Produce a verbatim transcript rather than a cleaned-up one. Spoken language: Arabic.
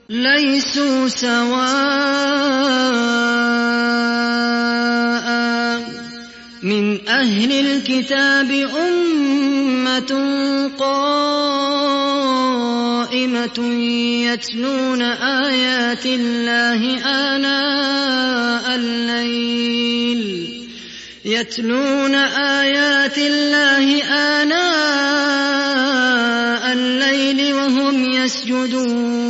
ليسوا سواء من أهل الكتاب أمة قائمة يتلون آيات الله آناء الليل يتلون آيات الله آناء الليل وهم يسجدون